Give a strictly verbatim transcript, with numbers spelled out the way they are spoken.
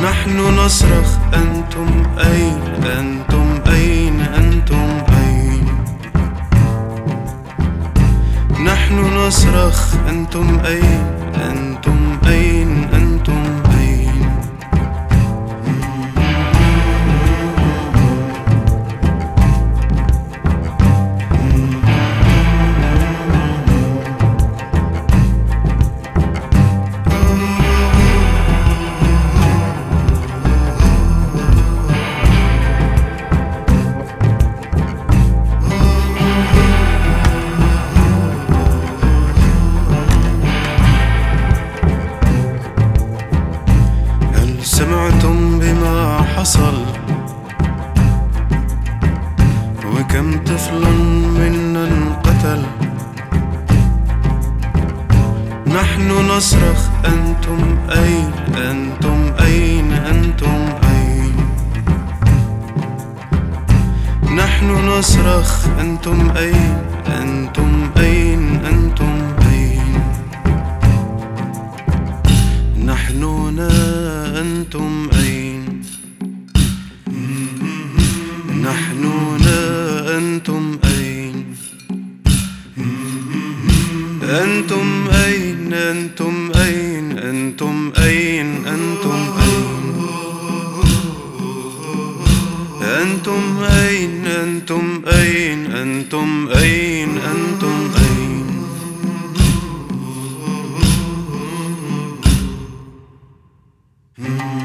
نحن نصرخ أنتم أين أنتم أين أنتم أين نحن نصرخ أنتم أين أنتم أين أنتم أين سمعتم بما حصل وكم طفل منا انقتل نحن نصرخ أنتم أين أنتم أين أنتم أين نحن نصرخ أنتم أين أنتم أين أنتم أين نحننا أنتم أين نحننا أنتم أين أنتم أين أنتم أين أنتم أين أنتم أين أنتم أين أنتم أين أنتم أين أنتم أين